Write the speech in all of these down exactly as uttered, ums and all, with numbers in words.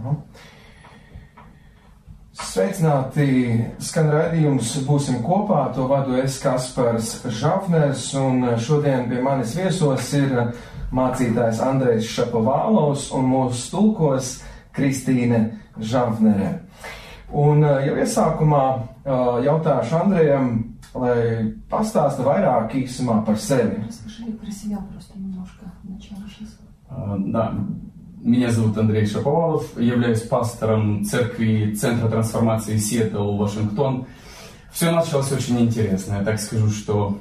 Uh-huh. Sveicināti, skan raidījums Būsim kopā, to vadu es Kaspars Žafners, un šodien pie manis viesos ir mācītājs Andrejs Šapovālovs un mūsu tulkos Kristīne Žafnere. Un jau iesākumā jautāšu Andrejam, lai pastāsta vairāk īsumā par sevi. Да. Меня зовут Андрей Шаповалов, являюсь пастором церкви Центра трансформации Сиэтл, Вашингтон. Все началось очень интересно, я так скажу, что...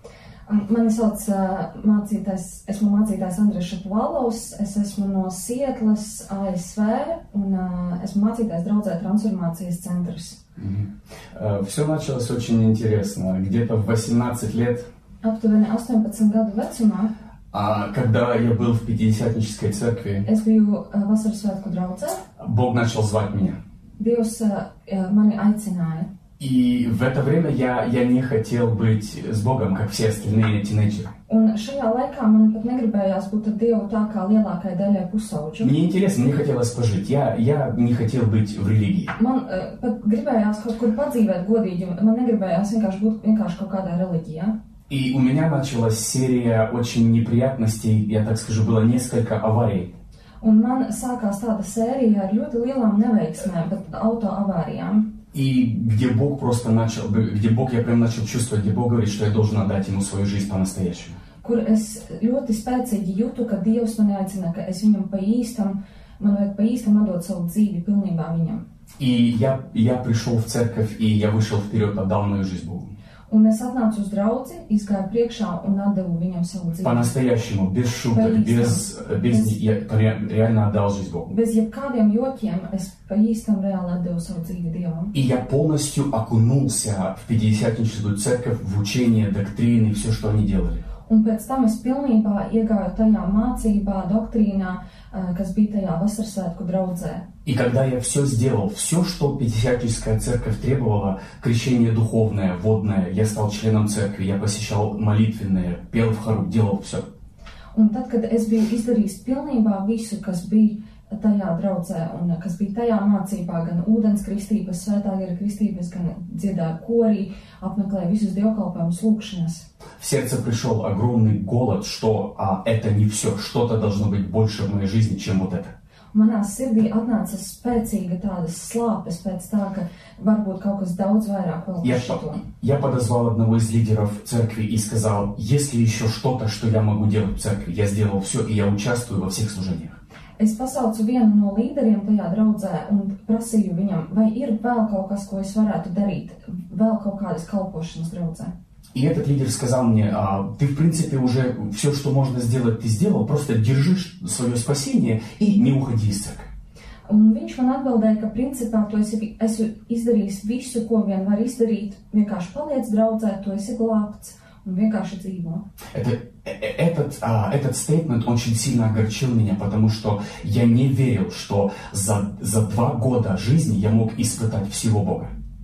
Mani sauc mācītājs, esmu mācītājs Andrejs Šapovālovs, es esmu no Sietlas, A S V, un esmu mācītājs draudzē Transformācijas centrs. Mm-hmm. Все началось очень интересно, где-то в восемнадцать лет. Aptuveni astoņpadsmit gadu vecumā. А когда я был в Пятидесятнической церкви, es biju vasaras svētku draudzē. Бог начал звать меня. Dievs mani aicināja. И в это время я, я не хотел быть с Богом, как все остальные тинейджеры. Un šajā laikā man pat negribējās būt ar Dievu tā kā lielākai daļai pusauģu. Мне интересно, мне хотелось пожить. Я, я не хотел быть в религии. Man uh, pat gribējās kaut kur padzīvēt godīgi, man negribējās vienkārši būt vienkārši kaut kādā reliģijā. И у меня началась серия очень неприятностей, я так скажу, было несколько аварий. Un man sākās tāda sērija ar ļoti lielām neveiksmēm, bet autoavārijām. И где Бог просто начал, где Бог, я прям начал чувствовать, где Бог говорит, что я должен отдать Ему свою жизнь по-настоящему. Kur es ļoti spēcīgi jūtu, ka Dievs mani aicina, ka es viņam pa īstam, man vajag pa īstam atdot savu dzīvi pilnībā viņam. И я, я пришел в церковь, и я вышел вперед, отдал мою жизнь Богу. Un es atnācu uz draudzi, izgāju priekšā un atdevu viņam savu dzīvi. По-настоящему, без шуток, без, без, без... Я реально отдал жизнь Богу. Bez jebkādiem jokiem es pa īstam reāli atdevu savu dzīvi Dievam. И я полностью окунулся в Пятидесятническую церковь, в учение, доктрины, все, что они делали. Un pēc tam es pilnībā iegāju tajā mācībā, doktrīnā, kas bija tajā vasarsvētku draudzē. И когда я все сделал, все, что Пятидесятническая церковь требовала, крещение духовное, водное, я стал членом церкви, я посещал молитвенные, пел в хору, делал все. Un tad, kad es biju izdarījis pilnībā visu, kas bija tajā draudzē un kas bija tajā mācībā, gan ūdens kristības, svētā gara kristības, gan dziedāju korī, apmeklēju visus dievkalpojumus, lūkšanas. В сердце пришел огромный голод, что а, это не все, что-то должно быть больше в моей жизни, чем вот это. Manā sirdī atnāca spēcīga tādas slāpes pēc tā, ka varbūt kaut kas daudz vairāk vēl par šito. Я подозвал одного из лидеров церкви и сказал, если еще что-то, что я могу делать в церкви, я сделал все, и я участвую во всех служениях. Es pasaucu vienu no līderiem tajā draudzē un prasīju viņam, vai ir vēl kaut kas, ko es varētu darīt, vēl kaut kādas kalpošanas draudzē. И этот лидер сказал мне, а, ты в принципе уже все, что можно сделать, ты сделал, просто держи свое спасение и не уходи из церкви. Un viņš man atbildēja, ka principā tu esi, esi izdarījis visu, ko vien var izdarīt, vienkārši paliec draudzē, tu esi glābts un vienkārši dzīvo. Это, этот, а, этот стейтмент очень сильно огорчил меня, потому что я не верил, что за, за два года жизни я мог испытать всего Бога.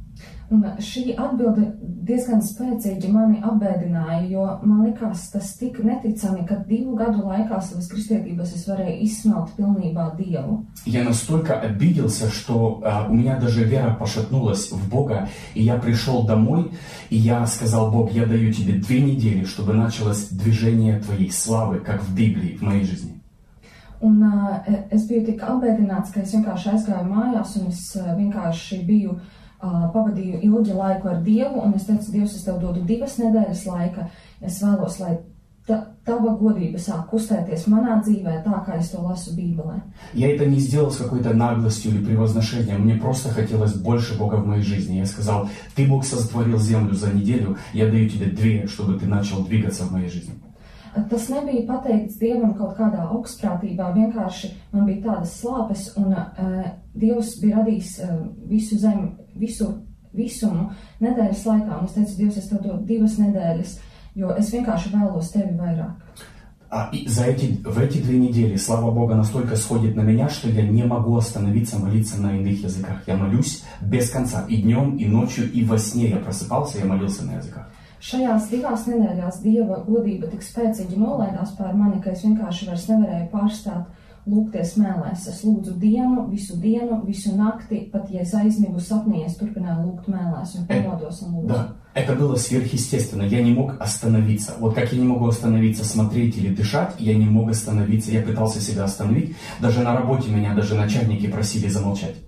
Un šī atbilde diezgan spēcīgi mani apbēdināja, jo man likās tas tik neticami, ka divu gadu laikā savas kristietības es varēju izsmelt pilnībā Dievu. Я настолько обиделся, что а, у меня даже вера пошатнулась в Бога, и я пришел домой, и я сказал, Бог, я даю тебе две недели, чтобы началось движение твоей славы, как в Библии, в моей жизни. Un uh, es biju tik apbēdināts, ka es vienkārši aizgāju mājās, un es uh, vienkārši biju Uh, pavadīju ilgi laiku ar Dievu, un es teicu, Dievs, es tev dodu divas nedēļas laika. Es vēlos, lai ta, tava godība sāk kustēties manā dzīvē, tā kā es to lasu Bībelē. Я это не сделал с какой-то наглостью или превозношением. Мне просто хотелось больше Бога в моей жизни. Я сказал, ты, Бог, сотворил землю за неделю, я даю тебе две, чтобы ты начал двигаться в моей жизни. Tas nebija pateikts Dievam kaut kādā augstprātībā, vienkārši man bija tādas slāpes, un uh, Dievs bija radījis uh, visu zemi, visu visumu nedēļas laikā, un es teicu, Dievs, es tev dodu divas nedēļas, jo es vienkārši vēlos tevi vairāk. А и за эти, в эти две недели слава Бога настолько сходит на меня, что я не могу остановиться молиться на иных языках. Я молюсь без конца, и днем, и ночью, и во сне я просыпался, я молился на языках. Šajās divās nedēļās Dieva godība tik spēcīgi nolaidās pār mani, ka es vienkārši vairs nevarēju pārstāt lūgties mēlēs. Es lūdzu dienu, visu dienu, visu nakti, pat ja es aizmigu sapnī, es turpināju lūgt mēlēs un pamodos un lūdzu. Да, это было сверхъестественно. Я не мог остановиться. Вот как я не могу остановиться, смотреть или дышать, я не мог остановиться. Я пытался себя остановить. Даже на работе меня, даже начальники просили замолчать.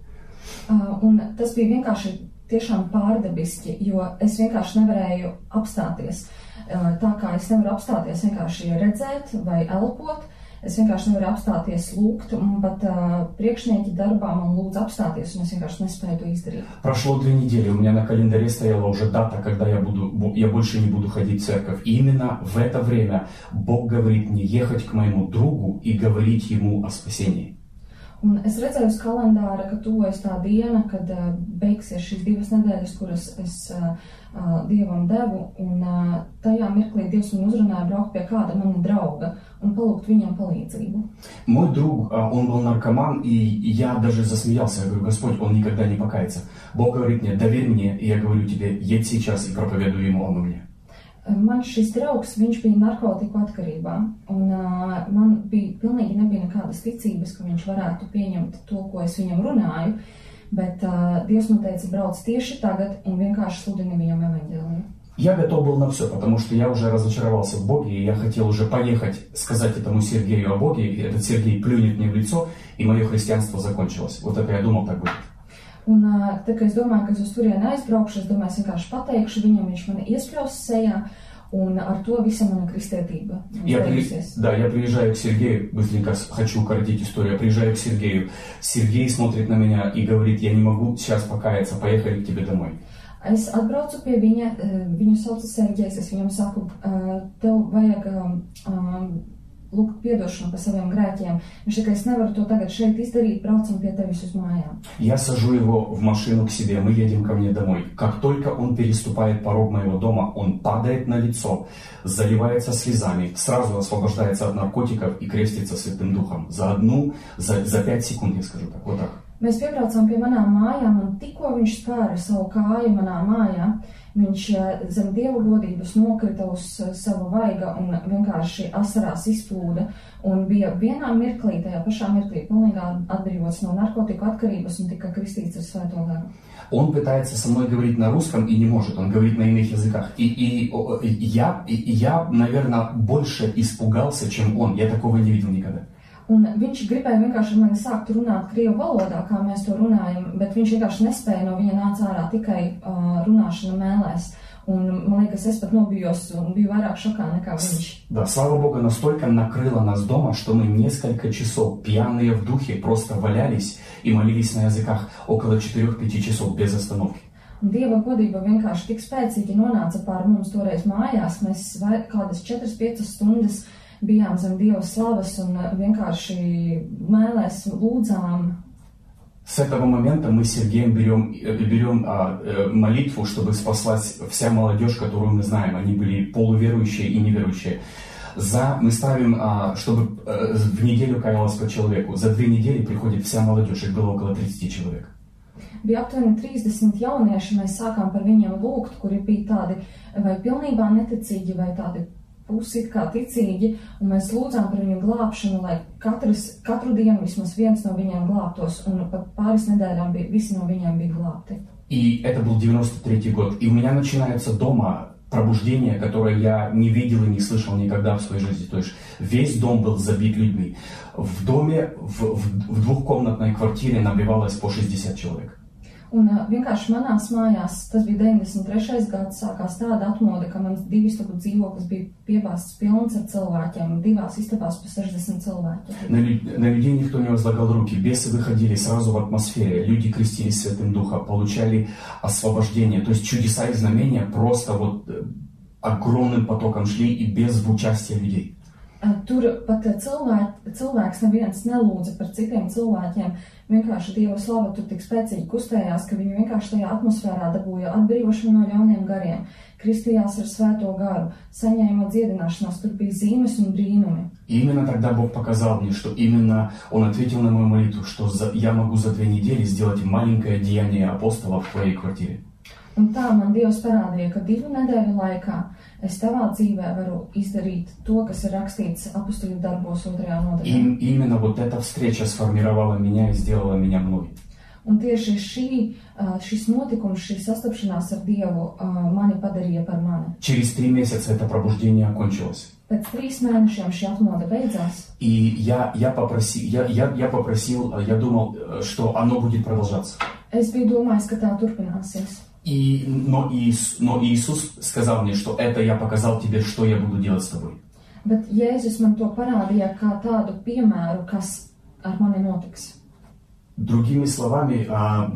Uh, un tas bija vienkārši tiešām pārdabiski, jo es vienkārši nevarēju apstāties. Uh, tā kā es nevaru apstāties vienkārši redzēt vai elpot, es vienkārši nevaru apstāties lūgt, un pat uh, priekšnieki darbā man lūdz apstāties, un es vienkārši nespēju to izdarīt. Прошло две недели, у меня на календаре стояла уже дата, когда я, буду, я больше не буду ходить в церковь. И именно в это время Бог говорит мне ехать к моему другу и говорить ему о спасении. Un es redzēju uz kalendāra, ka tuvojas tā diena, kad uh, beigsies šīs divas nedēļas, kuras es uh, uh, Dievam devu, un uh, tajā mirklī Dievs man uzrunāja braukt pie kāda mana drauga un palūgt viņam palīdzību. Мой друг, он был наркоман, и я даже засмеялся. Я говорю: Господь, он никогда не покается. Бог говорит мне: доверь мне, и я говорю тебе, едь сейчас и проповедуй ему о мне. Man šis draugs, viņš bija narkotiku atkarībā, un uh, man bija pilnīgi nebija nekādas ticības, ka viņš varētu pieņemt to, ko es viņam runāju, bet uh, Dievs man teica, brauc tieši tagad un vienkārši sludini viņam evaņģēliju. Я готов был на все, потому что я уже разочаровался в Боге, и я хотел уже поехать сказать этому Сергею о Боге, и этот Сергей плюнет мне в лицо, и мое христианство закончилось. Вот это я думал, так будет. Un tā, ka es domāju, ka es uz turieni aizbraukšu, es domāju, es vienkārši pateikšu viņam, viņš mani iespļaus sejā, un ar to visa mana kristietība. Я, при... да, я приезжаю к Сергею, быстренько хочу укоротить историю, я приезжаю к Сергею, Сергей смотрит на меня и говорит: я не могу сейчас покаяться, поехали к тебе домой. Es atbraucu pie viņa, viņu sauc Serģejs, es viņam saku, tev vajag um, lūgt piedošanu par saviem grēkiem. Viņš saka, es nevaru to tagad šeit izdarīt, braucam pie tevis uz mājām. Я сажу его в машину к себе, мы едем ко мне домой. Как только он переступает порог моего дома, он падает на лицо, заливается слезами, сразу освобождается от наркотиков и крестится Святым Духом. За одну, за, за пять секунд, я скажу так, вот так. Mēs piebraucām pie manām mājām, un tikko viņš spēra savu kāju manā mājā, viņš zem Dieva godības nokrita uz savu vaiga un vienkārši asarās izplūda, un bija vienā mirklī, tajā pašā mirklī, pilnīgi atbrīvots no narkotiku atkarības un tika kristīts ar Svēto garu. Он пытается со мной говорить на русском и не может, он говорит на иных языках. И, и, и, я, и я, наверное, больше испугался, чем он. Я такого не видел никогда. Un viņš gribēja vienkārši ar mani sākt runāt krievu valodā, kā mēs to runājam, bet viņš vienkārši nespēja, no viņa nāca ārā tikai uh, runāšana mēlēs. Un man liekas, es pat nobijos un biju vairāk šokā nekā viņš. Да, слава Богу, настолько накрыло нас дома, что мы несколько часов пьяные в духе просто валялись и молились на языках около четырех-пяти часов без остановки. Un Dieva godība vienkārši tik spēcīgi nonāca pār mums toreiz mājās. Mēs kādas četras piecas stundas bijām zem Dieva slavas un vienkārši mēlēs lūdzām. С этого момента мы с Сергеем берем, берем а, молитву, чтобы спаслась вся молодежь, которую мы знаем. Они были полуверующие и неверующие. За, мы ставим, а, чтобы а, в неделю каялось по человеку. За две недели приходит вся молодежь, их было около тридцати человек. Bija aptuveni trīsdesmit jaunieši, mēs sākām par viņiem lūgt, kuri bija tādi vai pilnībā neticīgi, vai tādi pusi kā ticīgi, un mēs lūdzām par viņu glābšanu, lai katrs, katru dienu vismaz viens no viņiem glābtos, un pat pāris nedēļām bija, visi no viņiem bija glābti. И это был девяносто третий год, и у меня начинается дома пробуждение, которое я не видел и не слышал никогда в своей жизни. То есть весь дом был забит людьми. В доме, в, в, в двухкомнатной квартире набивалось по шестьдесят человек. Un uh, vienkārši manās mājās, tas bija deviņdesmit trešais gads, sākās tāda atmoda, ka mans divistabu dzīvoklis bija piebāzts pilns ar cilvēkiem, divās istabās pa sešdesmit cilvēkiem. На, на людей никто не возлагал руки, бесы выходили сразу в атмосфере, люди крестились Святым Духом, получали освобождение, то есть чудеса и знамения просто вот огромным потоком шли и без участия людей. Tur pat cilvēki, cilvēks neviens nelūdza par citiem cilvēkiem, vienkārši Dieva slava tur tik spēcīgi kustējās, ka viņi vienkārši tajā atmosfērā dabūja atbrīvošanu no ļauniem gariem, kristījās ar Svēto garu, saņēma dziedināšanās, tur bija zīmes un brīnumi. И именно тогда Бог показал мне, что именно Он ответил на мою молитву, что за, я могу за две недели сделать маленькое деяние апостола в твоей квартире. Un tā man Dievs parādīja, ka divu nedēļu laikā es tavā dzīvē varu izdarīt to, kas ir rakstīts Apustuļu darbos otrajā nodaļā. И именно вот эта встреча сформировала меня и сделала меня мной. Un tieši šī, šis notikums, šī sastapšanās ar Dievu mani padarīja par mani. Через три месяца это пробуждение окончилось. Pēc trīs mēnešiem šī atmoda beidzās. И я, я, попроси, я, я, я попросил, я думал, что оно будет продолжаться. Es biju domājis, ka tā turpināsies. И, но, Иис, но Иисус сказал мне, что это я показал тебе, что я буду делать с тобой. Bet Jēzus man to parādīja kā tādu piemēru, kas ar mani notiks. Другими словами,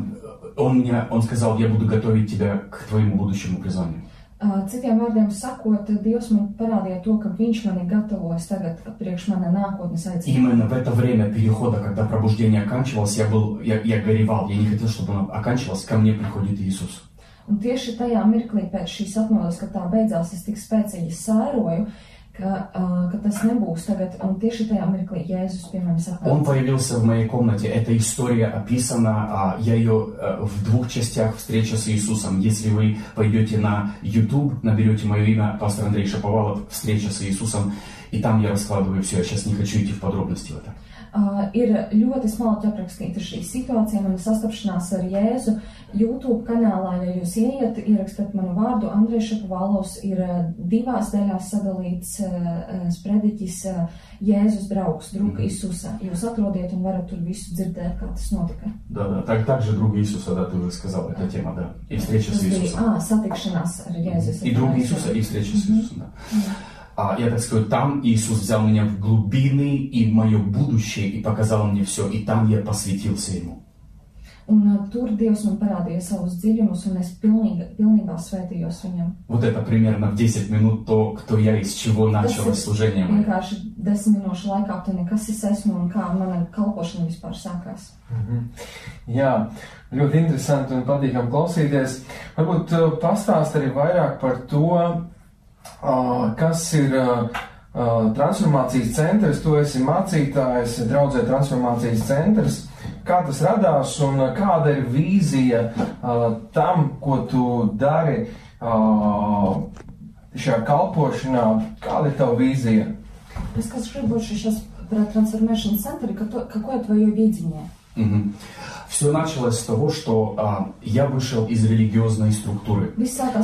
он, мне, он сказал, я буду готовить тебя к твоему будущему призванию. Citiem vārdiem sakot, Dievs man parādīja to, ka viņš mani gatavojas tagad priekš mana nākotnes aicinājumu. Именно в это время перехода, когда пробуждение оканчивалось, я, был, я, я горевал, я не хотел, чтобы оно оканчивалось, ко мне приходит Иисус. Un tieši tajā mirklī pēc šīs atmodas, kad tā beidzās, es tik spēcīgi sēroju, ka, uh, ka tas nebūs tagad, un tieši tajā mirklī Jēzus pie manis atnāca. Он появился в моей комнате. Эта история описана, я ее в двух частях, встреча с Иисусом. Если вы пойдете на YouTube, наберете мое имя, пастор Андрей Шаповалов, встреча с Иисусом, и там я раскладываю все. Я сейчас не хочу идти в подробности в это. Uh, ir ļoti smalki aprakstīta šī situācija, mana sastapšanās ar Jēzu. YouTube kanālā, ja jūs ieiet, ierakstat manu vārdu, Andrejs Šapovālovs, ir divās daļās sadalīts uh, sprediķis uh, Jēzus draugs, druga Isusa. Jūs atrodiet un varat tur visu dzirdēt, kā tas notika. Да, да, так, так же друга Иисуса, да, ты уже сказал, эта тема, да. И встреча tas с Иисусом. Bija, ā, satikšanās ar Jēzus. И друга Иисуса, и встреча с Иисусом, да. Mm. А, я так скажу, там Иисус взял меня в глубины и в мое будущее и показал мне все, и там я посвятился Ему. Un uh, tur Dievs man parādīja savus dziļumus, un es pilnīgi, pilnībā svētījos viņam. Вот это примерно в десять минут то, кто я и с чего началось служение мое. Vienkārši desmit minūšu laikā aptuveni, kas es esmu un kā mana kalpošana vispār sākās. Mm-hmm. Jā, ļoti interesanti un patīkam klausīties. Varbūt uh, pastāst arī vairāk par to, Uh, kas ir uh, uh, transformācijas centrs, tu esi mācītājs, draudzē transformācijas centrs, kā tas radās un uh, kāda ir vīzija uh, tam, ko tu dari uh, šajā kalpošanā, kāda ir tava vīzija? Расскажи больше сейчас про Transformation Center, какое твое видение? Угу. Все началось с того, что а, я вышел из религиозной структуры.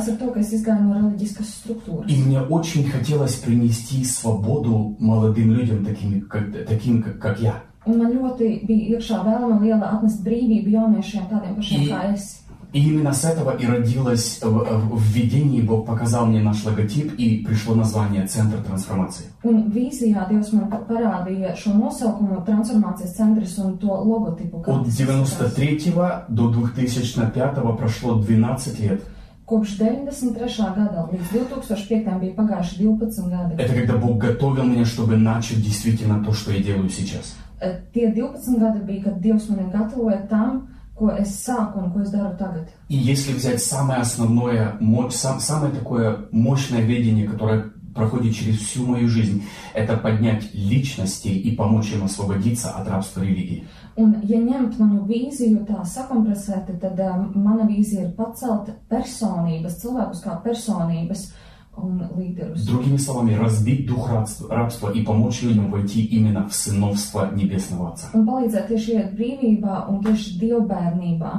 И мне очень хотелось принести свободу молодым людям, таким, как, таким, как, как я. И, и именно с этого и родилось в, в видении, Бог показал мне наш логотип, и пришло название «Центр трансформации». Un vīzijā Dievs man parādīja šo nosaukumu transformācijas centrs un to logotipu. От девяносто третьего до две тысячи пятого прошло двенадцать лет. Kopš deviņdesmit trešā gada līdz divi tūkstoši piektajam bija pagājuši divpadsmit gadi. Это когда Бог готовил меня, чтобы начать действительно то, что я делаю сейчас. Tie divpadsmit gadi bija, kad Dievs mani gatavoja tam, ko es sāku un ko es daru tagad. И если взять самое основное, самое такое мощное видение, которое проходит через всю мою жизнь, это поднять личностей и помочь им освободиться от рабства религии. Un, ja ņemt manu vīziju tā sakompresēti, tad uh, mana vīzija ir pacelt personības, cilvēkus kā personības un līderus. Другими словами, разбить дух рабства, рабства и помочь людям войти именно в сыновство Небесного Отца. Un palīdzēt tieši iet brīvībā un tieši dievbērnībā.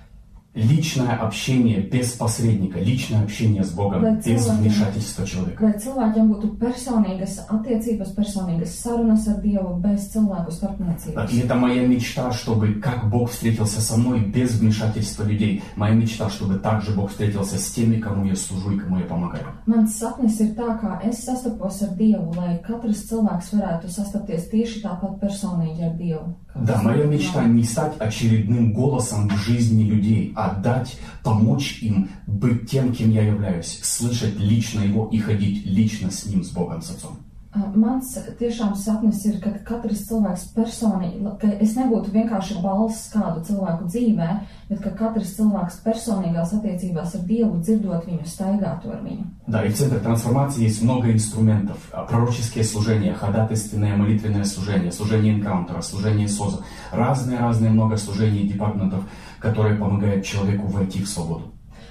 Личное общение без посредника, личное общение с Богом, lai без вмешательства человека. Lai cilvēkiem būtu personīgas attiecības, personīgas sarunas ar Dievu bez cilvēku starpniecības. И это моя мечта, чтобы как Бог встретился со мной без вмешательства людей. Моя мечта, чтобы также Бог встретился с теми, кому я служу и кому я помогаю. Mans sapnis ir tā, kā es sastapos ar Dievu, lai katrs cilvēks varētu sastapties tieši tāpat personīgi ar Dievu. Да, моя мечта не стать очередным голосом в жизни людей, а дать, помочь им быть тем, кем я являюсь, слышать лично его и ходить лично с ним, с Богом, с Отцом. Mans tiešām sapnis ir, ka katrs cilvēks personīgi, ka es nebūtu vienkārši balss kādu cilvēku dzīvē, bet ka katrs cilvēks personīgās attiecībās ar Dievu, dzirdot viņu, staigātu ar viņu. Да, и в Центре трансформации есть много инструментов. Пророческие служения, ходатайственное молитвенное служение, служение энкаунтера, служение СОЗа. Разные-разные много служений и департаментов, которые помогают человеку войти в свободу.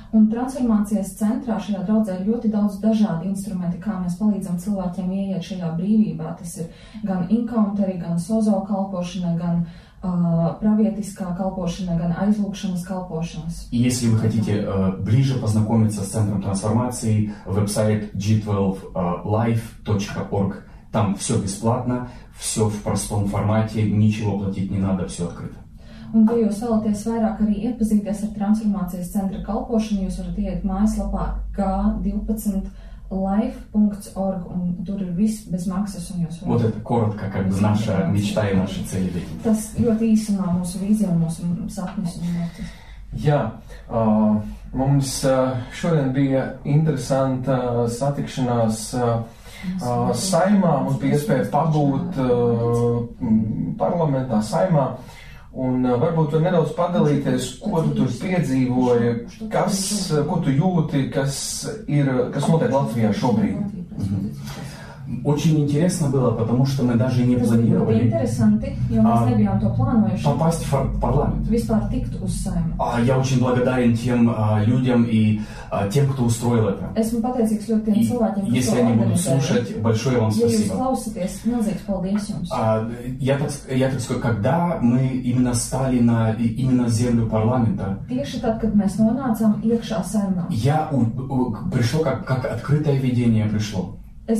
Un transformācijas centrā šajā draudzē ir ļoti daudz dažādi instrumenti, kā mēs palīdzam cilvēkiem ieiet šajā brīvībā. Tas ir gan encounteri, gan sozo kalpošana, gan uh, pravietiskā kalpošana, gan aizlūkšanas kalpošanas. И если вы хотите uh, ближе познакомиться с Центром трансформации, веб-сайт джи двенадцать лайф точка орг. Там все бесплатно, все в простом формате, ничего платить не надо, все открыто. Un, ja jūs vēlaties vairāk arī iepazīties ar transformācijas centra kalpošanu, jūs varat iet mājaslapā джи двенадцать лайф точка орг, un tur ir viss bez maksas, un jūs varat... Вот это коротко, как бы наша мечта и наши цели. Tas ļoti īsumā mūsu vīzija un mūsu sapnis un mērķis. Jā, uh, mums uh, šodien bija interesanta satikšanās uh, uh, saimā, mums bija iespēja pabūt uh, parlamentā saimā. Un uh, varbūt var nedaudz padalīties, ko tu tur piedzīvoji, kas, ko tu jūti, kas ir, kas notiek Latvijā šobrīd. Mm-hmm. Очень интересно было, потому что мы даже не планировали а, попасть в парламент. А, я очень благодарен тем а, людям и а, тем, кто устроил это. И если они будут слушать, большое вам спасибо. А, я, так, я так скажу, когда мы именно стали на именно землю парламента, я у, у, пришло как, как открытое видение пришло.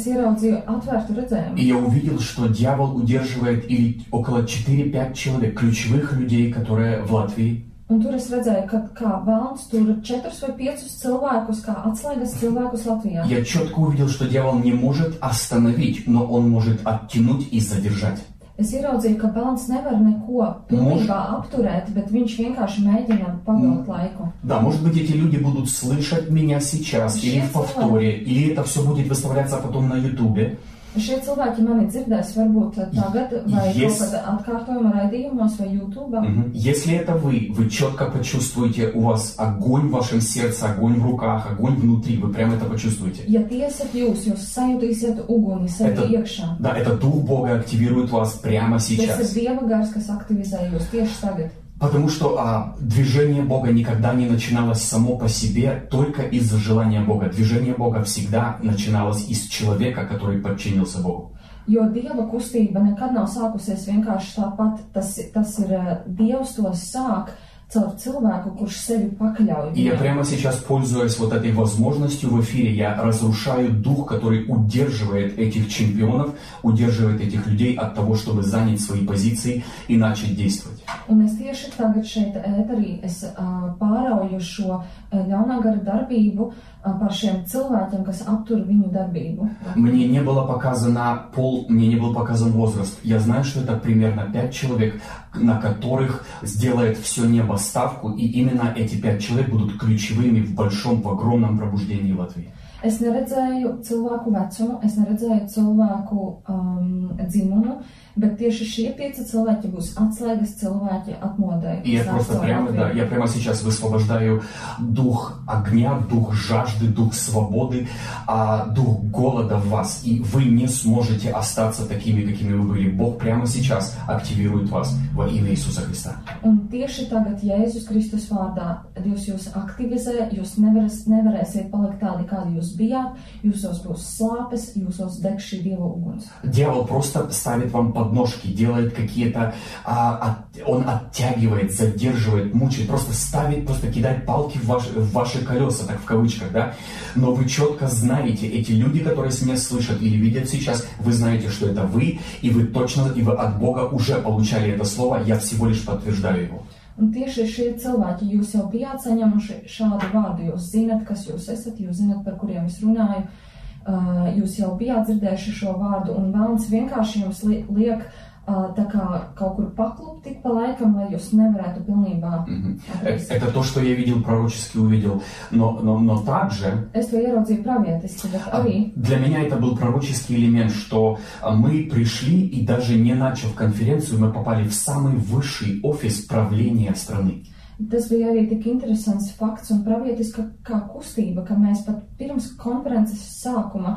И я увидел, что дьявол удерживает или около четыре-пять человек, ключевых людей, которые в Латвии. Un tur es redzēju, ka kā vēlns tur četrus vai piecus cilvēkus, kā atslēgas cilvēkus Latvijā. Я четко увидел, что дьявол не может остановить, но он может оттянуть и задержать. Es ieraudzīju, ka vēlns nevar neko pilnībā apturēt, bet viņš vienkārši mēģina pavilkt laiku. Да, может быть, эти люди будут слышать меня сейчас, или в повторе, или это все будет выставляться потом на Ютубе. Šie cilvēki mani dzirdēs varbūt tagad, vai yes. kaut kad atkārtojuma raidījumos, vai YouTube. Mm-hmm. Если это вы, вы четко почувствуете, у вас огонь в вашем сердце, огонь в руках, огонь внутри, вы прямо это почувствуете. Ja tie esat jūs, jūs sajutīsiet uguni sevi iekšā. Да, это Дух Бога активирует вас прямо сейчас. Tas ir Dieva gars, kas aktivizē jūs tieši tagad. Потому что а, движение Бога никогда не начиналось само по себе только из-за желания Бога. Движение Бога всегда начиналось из человека, который подчинился Богу. Jo Dieva kustība nekad nav sākusies vienkārši tāpat. Tas, tas ir Dievs to sāk caur cilvēku, kurš sevi pakļauj. И я прямо сейчас, пользуясь вот этой возможностью в эфире, я разрушаю дух, который удерживает этих чемпионов, удерживает этих людей от того, чтобы занять свои позиции и начать действовать. Un es tieši tagad šeit ēterī es uh, pārauju šo ļaunā gara darbību uh, par šiem cilvēkiem, kas aptur viņu darbību. Мне не было показано пол, мне не был показан возраст. Я знаю, что это примерно пять человек, на которых сделает все небо ставку, и именно эти пять человек будут ключевыми в большом, в огромном пробуждении Латвии. Es neredzēju cilvēku vecumu, es neredzēju cilvēku um, dzimumu, bet tieši šie pieci cilvēki būs atslēgas cilvēki atmodai. И я просто прямо, да, я прямо сейчас высвобождаю дух огня, дух жажды, дух свободы, а, дух голода в вас. И вы не сможете остаться такими, какими вы были. Бог прямо сейчас активирует вас во имя Иисуса Христа. Un tieši tagad Jēzus Kristus vārdā Dievs jūs aktivizē, jūs nevaras, nevarēsiet palikt tādi, kādi jūs bijāt, jūsos būs slāpes, jūsos deg šī Dieva uguns. Дьявол просто ставит вам подножки, делает какие-то, а, от, он оттягивает, задерживает, мучает, просто ставит, просто кидает палки в, ваш, в ваши колеса, так в кавычках, да? Но вы четко знаете, эти люди, которые меня слышат или видят сейчас, вы знаете, что это вы, и вы точно, и вы от Бога уже получали это слово, я всего лишь подтверждаю его. Un tieši šie cilvēki, jūs jau bijāt saņemuši šādu vārdu, jūs zinat, kas jūs esat, jūs zinat, par kuriem es runāju, uh, jūs jau bijāt dzirdējuši šo vārdu, un vēlns vienkārši jums liek uh, tā kā kaut kur paklupt tik pa laikam, lai jūs nevarētu pilnībā atrast. Это то, что я видел, пророчески увидел, но, но, но также... Es to ieraudzīju pravietiski, bet arī... Для меня это был пророческий элемент, что мы пришли и даже не начав конференцию, мы попали в самый высший офис правления страны. Tas bija arī tik interesants fakts un pravietiska kā kustība, ka mēs pat pirms konferences sākuma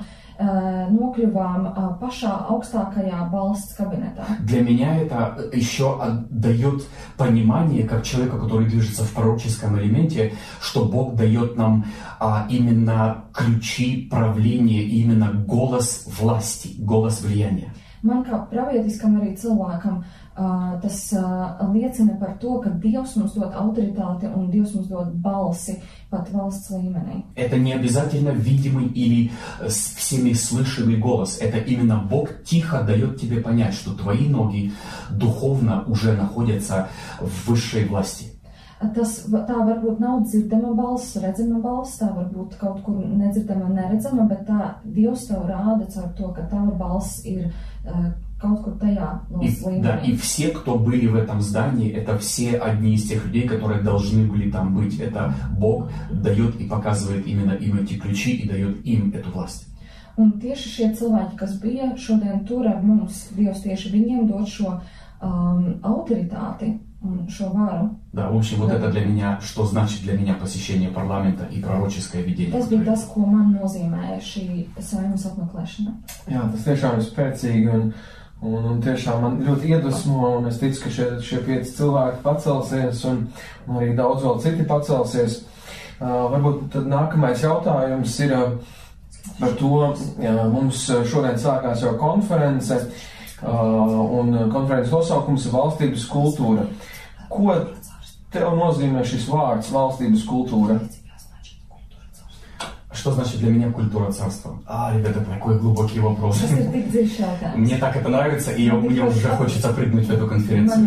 nokļuvām pašā augstākajā valsts kabinetā. Для меня это еще дает понимание, как человека, который движется в пророческом элементе, что Бог дает нам а, именно ключи правления, именно голос власти, голос влияния. Man kā pravietiskam arī cilvēkam uh, tas uh, liecina par to, ka Dievs mums dod autoritāti un Dievs mums dod balsi pat valsts līmenī. Это не обязательно видимый или всеми слышимый голос. Это именно Бог тихо дает тебе понять, что твои ноги духовно уже находятся в высшей власти. Tas, tā varbūt nav dzirdama balss, redzama balss, tā varbūt kaut kur nedzirdama, neredzama, bet tā Dievs tev rāda caur to, ka tava balss ir uh, kaut kur tajā valsts līmenī. Да, и все, кто были в этом здании, это все одни из тех людей, которые должны были там быть. Это Бог дает и показывает именно им эти ключи и дает им эту власть. Un tieši šie cilvēki, kas bija šodien tur ar mums, Dievs tieši viņiem dod šo um, autoritāti un šo varu. Да, в общем, вот да. Это для меня, что значит для меня посещение парламента и пророческое видение. Tas bija tas, ko man nozīmēja šī Saeimas apmeklēšana. Jā, tas tiešām ir spēcīgi un, un, un tiešām man ļoti iedvesmo, un es ticu, ka šie, šie pieci cilvēki pacelsies un, un arī daudz vēl citi pacelsies. Uh, varbūt tad nākamais jautājums ir uh, par to, jā, mums šodien sākās jau konference, uh, un konferences nosaukums ir valstības kultūra. Ko tev nozīmē šis vārds valstības kultūra? Что значит для меня культура царства? А, ребята, такой глубокий вопрос. Мне так это нравится, и мне уже хочется прыгнуть в эту конференцию.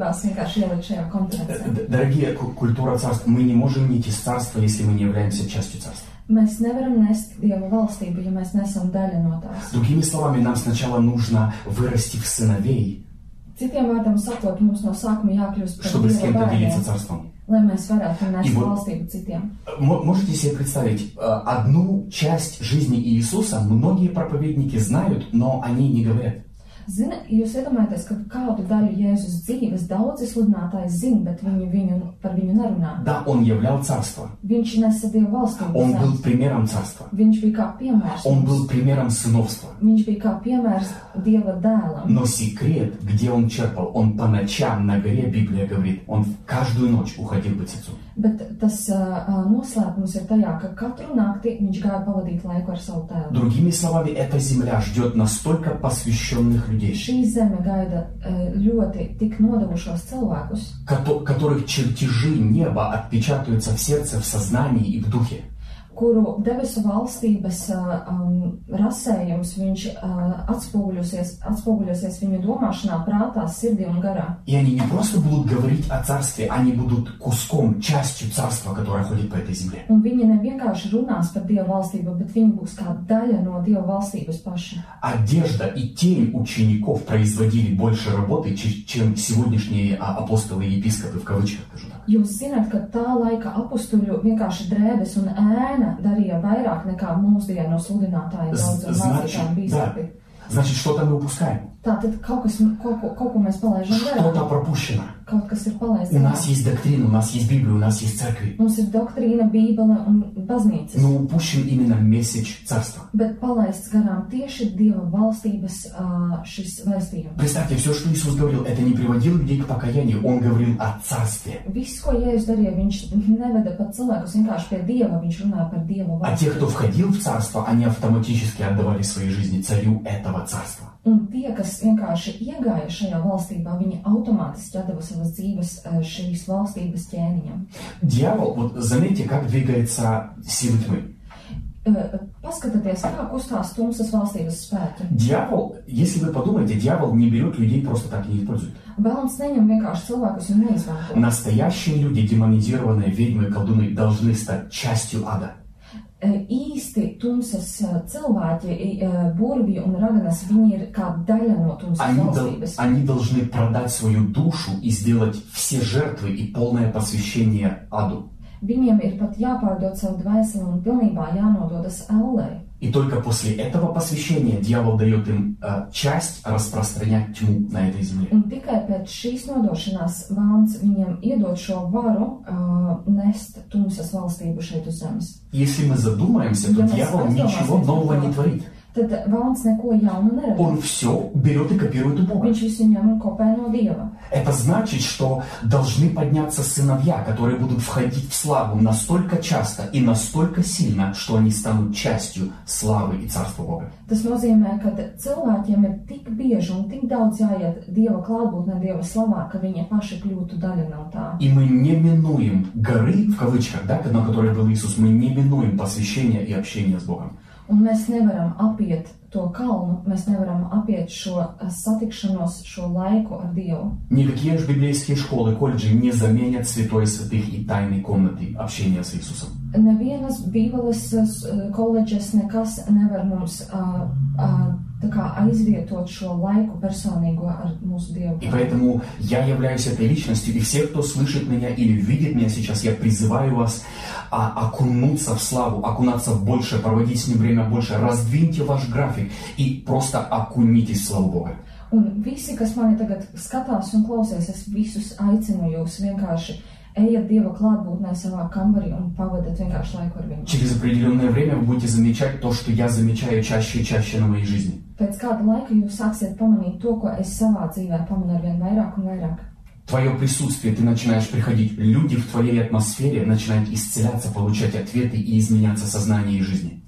Дорогие, культура царства, мы не можем нести царство, если мы не являемся частью царства. Mēs nevaram nest Dieva valstību, ja mēs nesam daļa no tās. Другими словами, нам сначала нужно вырасти в сыновей, Citiem vārdiem sakot, mums no sākuma jākļūst par чтобы с Dieva кем-то bērniem, делиться царством. lai mēs varētu nest вот, valstību citiem. Можете себе представить, одну часть жизни Иисуса многие проповедники знают, но они не говорят. Zini, jūs iedomājaties, ka kādu daļu Jēzus dzīves daudzi sludinātāji zina, bet viņi viņu, par viņu nerunā. Да, он являл царство. Viņš nesa Dieva valstību. Он был примером царства. Viņš bija kā piemērs. Он был примером сыновства. Viņš bija kā piemērs Dieva dēlam. Но секрет, где он черпал, он по ночам на горе, Библия говорит, он каждую ночь уходил быть отцом. Bet tas uh, noslēpums ir tajā, ka katru nakti viņš gāja pavadīt laiku ar savu tēvu. Другими словами, эта земля ждет настолько посвященных людей, Šī zeme gaida uh, ļoti tik nodevušos cilvēkus, которых чертежи неба отпечатаются в сердце, в сознании и в духе. Kuru debesu valstības uh, um, rasējums viņš uh, atspoguļosies, atspoguļosies viņu domāšanā, prātā, sirdī un garā. И они не просто будут говорить о царстве, они будут куском, частью царства, которое ходит по этой земле. Un viņi nevienkārši runās par Dieva valstību, bet viņi būs kā daļa no Dieva valstības paša. Одежда и тень учеников производили больше работы, чем сегодняшние апостолы и епископы, в кавычках, скажу так. Jūs zināt, ka tā laika apustuļu vienkārši drēbes un ēna darīja vairāk nekā mūsdienu sludinātāji daudz un mācītāji bīskapi. Значит, что-то мы упускаем. Tātad kaut kas, kaut, kaut ko mēs palaidām garām. Что-то пропущено. Kaut kas ir palaists У garām. нас есть доктрина, у нас есть Библия, у нас есть церкви. Mums ir doktrīna, bībele un baznīcas. Но упущен именно месседж царства. Bet palaists garām tieši Dieva valstības uh, šis vēstījums. Представьте, все, что Иисус говорил, это не приводило людей к покаянию, Он говорил о царстве. Viss, ko Jēzus darīja, viņš neveda pat cilvēkus vienkārši pie Dieva, viņš runāja par Dieva А те, valstību. кто входил в царство, они автоматически отдавали свои жизни царю этого царства. Un tie, kas vienkārši iegāja šajā valstībā, viņi automātiski atdeva savas dzīves uh, šīs valstības ķēniņam. Дьявол, вот заметьте, как двигается силы тьмы. Uh, paskatieties, kā kustās tumsas valstības spēki. Дьявол, если вы подумаете, дьявол не берет людей просто так, не использует. Velns neņem vienkārši cilvēkus un neizmanto. Настоящие люди, демонизированные ведьмы и колдуны, должны стать частью ада. Īsti tumsas cilvēki, burvji un raganas, viņi ir kā daļa no tumsas Они, valstības. дол- они должны продать свою душу и сделать все жертвы и полное посвящение аду. Viņiem ir pat jāpārdod savu dvēseli un pilnībā jānododas ellē. И только после этого посвящения дьявол дает им э, часть распространять тьму на этой земле. Un tikai pēc šīs nodošanās Velns viņiem iedod šo varu uh, nest tumsas valstību šeit uz zemes. Если мы задумаемся, то Ja mēs дьявол ничего aizdomāsimies нового par не to, творит. tad Velns neko jaunu nerada. Он все берет и копирует у Бога. Viņš visu ņem un kopē no Dieva. Это значит, что должны подняться сыновья, которые будут входить в славу настолько часто и настолько сильно, что они станут частью славы и царства Бога. Tas nozīmē, ka cilvēkiem ir tik bieži un tik daudz jāiet Dieva klātbūtnē, Dieva slavā, ka viņi paši kļūtu daļa no tā. И мы не минуем горы, в кавычках, да, на которой был Иисус, мы не минуем посвящения и общения с Богом. Un mēs nevaram apiet to kalnu, mēs nevaram apiet šo satikšanos, šo laiku ar Dievu. Никакие же библейские школы, колледжи не заменят святой святых и тайной комнаты общения с Иисусом. Nevienas bībeles koledžas nekas nevar mums uh, uh, tā kā aizvietot šo laiku personīgo ar mūsu Dievu. И поэтому я являюсь этой личностью, и все, кто слышит меня или видит меня сейчас, я призываю вас а, окунуться в славу, окунаться больше, проводить с ним время больше, раздвиньте ваш график и просто окунитесь в славу Бога. Un visi, kas mani tagad skatās un klausies, es visus aicinu jūs vienkārši ejiet Dieva klātbūtnē savā kambarī un pavadiet vienkārši laiku ar viņu. Через определенное время вы будете замечать то, что я замечаю чаще и чаще на моей жизни. Pēc kāda laika jūs sāksiet pamanīt to, ko es savā dzīvē pamanu ar vien vairāk un vairāk. Твое присутствие, ты начинаешь приходить, люди в твоей атмосфере начинают исцеляться, получать ответы и изменяться сознание и жизни.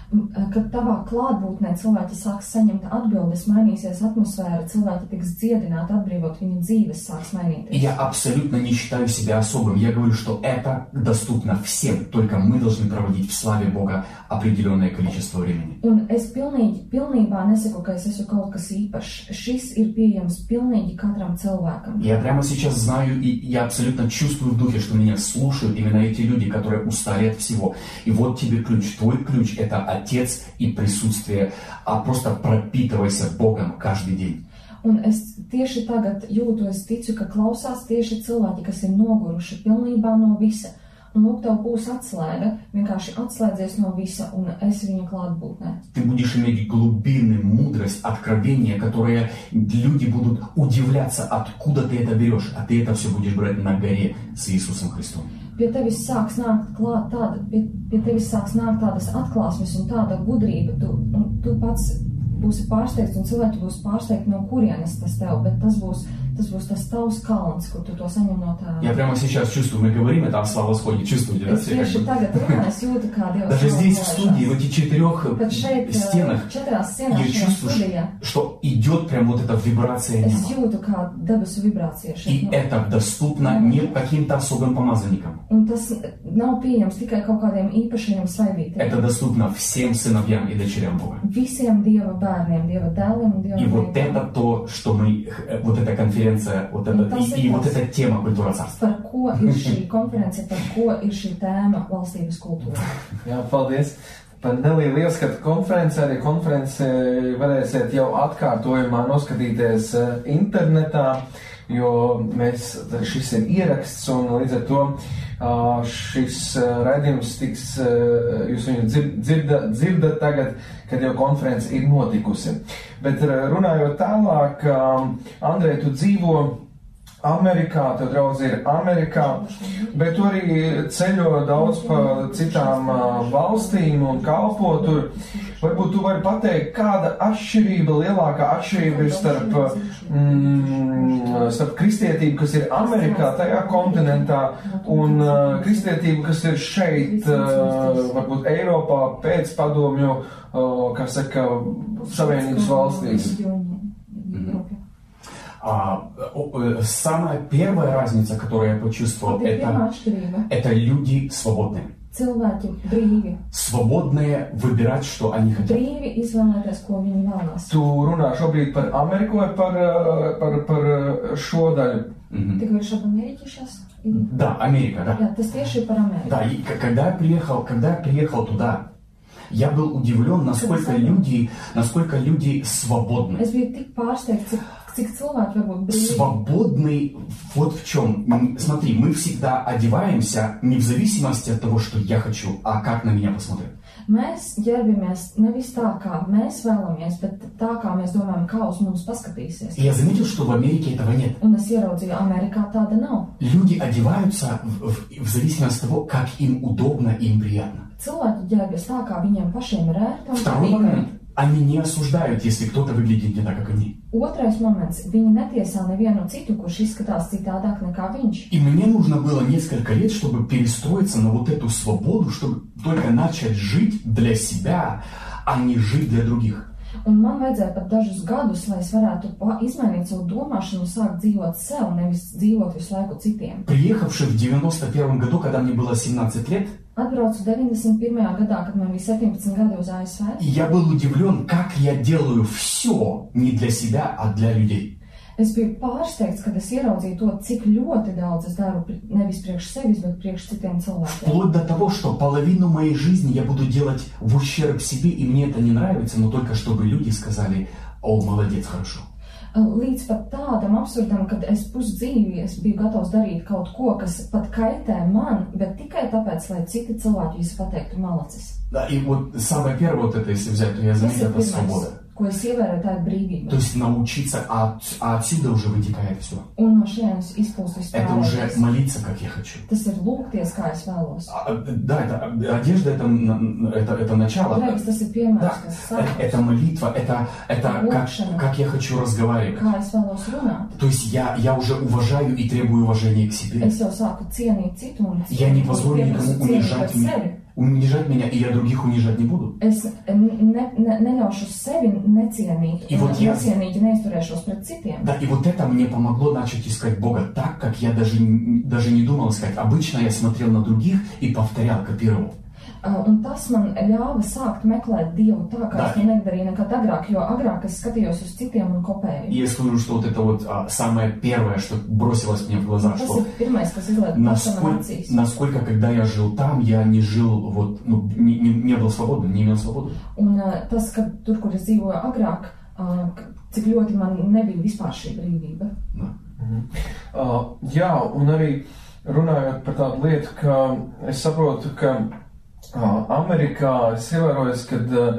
Kad tavā klātbūtnē cilvēki sāks saņemt atbildes, mainīsies atmosfēra, cilvēki tiks dziedināti, atbrīvot, viņu dzīves sāks mainīties. Я абсолютно не считаю себя особым. Я говорю, что это доступно всем, только мы должны проводить в славе Бога определенное количество времени. Un es pilnīgi, pilnībā nesaku, ka es esmu kaut kas īpašs. Šis ir pieejams pilnīgi katram cilvēkam. Я прямо сейчас знаю, и я абсолютно чувствую в духе, что меня слушают именно эти люди, которые устали от всего. И вот тебе ключ. Твой ключ — это Отец и присутствие, а просто пропитывайся Богом каждый день. Un es tieši tagad jūtu, es ticu, ka klausās tieši cilvēki, kas ir noguruši pilnībā no visa. Un lūk, tev būs atslēga, vienkārši atslēdzies no visa, un esi viņa klātbūtnē. Ты будешь иметь глубины, мудрость, откровение, которые люди будут удивляться, откуда ты это берешь, а ты это все будешь брать на горе с Иисусом Христом. Pie tevis sāks nākt klāt tāda, pie, pie tevis sāks nākt tādas atklāsmes un tāda gudrība, tu, un tu pats būsi pārsteigts, un cilvēki būs pārsteigti, no kurienes tas tev, bet tas būs, tas būs tas tavs kalns, kur tu to saņem no tēva. Я прямо сейчас чувствую, мы говорим это о славосходе, чувствуете, да? Es tieši tagad runāju, es jūtu, kā Dievs Даже здесь, в студии, в этих четырех Pat šeit, стенах, četrās sienās я šajā чувствую, studijā, что идет прям вот эта вибрация es неба. jūtu, kā debesu vibrācija И šeit. это доступно не каким-то особым помазанникам. Un tas nav pieejams tikai kaut kādiem īpašiem svaidītiem. Это доступно всем сыновьям и дочерям Бога. Visiem Dieva bērniem, Dieva dēliem un Dieva И вот meitām. это то, что мы, вот эта конференция, вот это, и, и вот эта тема культура царства. Par ko ir šī konference, par ko ir šī tēma valstības kultūra. Jā, paldies. Par nelielu ieskatu konferencē, arī konferenci varēsiet jau atkārtojumā noskatīties internetā, jo mēs, šis ir ieraksts un līdz ar to šis raidījums tiks, jūs viņu dzird, dzirda, dzirdat tagad, kad jau konference ir notikusi. Bet runājot tālāk, Andrej, tu dzīvo Amerikā, tev draudz ir Amerikā, bet tu arī ceļo daudz pa citām valstīm un kalpo tur. Varbūt tu vari pateikt, kāda atšķirība, lielākā atšķirība ir starp, mm, starp kristietību, kas ir Amerikā, tajā kontinentā, un uh, kristietību, kas ir šeit, uh, varbūt Eiropā, pēc padomju, uh, kā saka, Savienības valstīs. А, самая первая разница, которую я почувствовал, это, это люди свободные. Cilvēki brīvi. Свободные выбирать, что они хотят. Brīvi izvēlēties, ko viņi vēlās. Tu runā šobrīd par Ameriku vai par, par, par šo daļu? Mm-hmm. Ты говоришь об Америке сейчас? Да, Америка, да. Jā, tas tieši par Ameriku. Да, и когда я приехал, когда я приехал туда, я был удивлен, насколько люди, насколько люди свободны. Es biju tik pārsteigts, cik, cik cilvēki var būt brīvi. Свободный вот в чем. Смотри, мы всегда одеваемся не в зависимости от того, что я хочу, а как на меня посмотрят. Mēs ģērbamies nevis tā, kā mēs vēlamies, bet tā, kā mēs domājam, kā uz mums paskatīsies. И я заметил, что в Америке этого нет. Un es ieraudzīju, Amerikā tāda nav. Люди одеваются в, в, в зависимости от того, как им удобно и им приятно. Cilvēki ģērbjas tā, kā viņiem pašiem ir ērti un Второй момент. Они не осуждают, если кто-то выглядит не так, как они. Otrais moments. Viņi netiesā nevienu citu, kurš izskatās citādāk nekā viņš. И мне нужно было несколько лет, чтобы перестроиться на вот эту свободу, чтобы только начать жить для себя, а не жить для других. Un man vajadzēja pat dažus gadus, lai es varētu izmainīt savu domāšanu un sākt dzīvot sev, nevis dzīvot visu laiku citiem. Приехавший в девяносто первом году, когда мне было семнадцать лет, Atbraucu deviņdesmit pirmajā gadā, kad man bija septiņpadsmit gadi uz A S V. я был удивлен, как я делаю все не для себя, а для людей. Es biju pārsteigts, kad es ieraudzīju to, cik ļoti daudz es daru nevis priekš sevis, bet priekš citiem cilvēkiem. Вплоть до того, что половину моей жизни я буду делать в ущерб себе, и мне это не нравится, но только чтобы люди сказали: «О, молодец, хорошо». Līdz pat tādam absurdam, kad es pusdzīvi es biju gatavs darīt kaut ko, kas pat kaitē man, bet tikai tāpēc, lai citi cilvēki visi pateiktu malacis. Да, и вот самое первое вот это, если взять, то я заметил, это свобода. Ko es ievēroju, tā ir brīvība. То есть научиться, а, а отсюда уже вытекает все. Un no šejienes izplūst viss Это уже молиться, как я хочу. Tas ir lūgties, kā es vēlos. А, да, это, одежда это, это, это начало. Drēbes, tas ir piemērs, Да, kas это, sākas. это молитва, это, это как, как я хочу разговаривать. Kā es vēlos runāt. То есть я, я уже уважаю и требую уважения к себе. Es jau sāku cienīt citu un Я не позволю никому унижать меня. sevi. Унижать меня, и я других унижать не буду. Es ne, ne, neļaušu sevi necienīt, И вот я... necienīgi neizturēšos pret citiem. Да, и вот это мне помогло начать искать Бога так, как я даже, даже не думал искать. Обычно я смотрел на других и повторял, копировал. Uh, un tas man ļāva sākt meklēt Dievu tā, kā Да. es to nedarīju nekad agrāk, jo agrāk es skatījos uz citiem un kopēju. И я скажу, что вот это вот а, самое первое, что бросилось мне в глаза, Tas что ir pirmais, kas izliek pašam насколько, acīs. насколько, когда я жил там, я не жил, вот, ну, не, не, не был свободным, не имел свободу. Un uh, tas, ka tur, kur es dzīvoju agrāk, uh, cik ļoti man nebija vispār šī brīvība. Да. Mhm. Uh, jā, un arī runājot par tādu lietu, ka es saprotu, ka uh, Amerikā es ievēroju, ka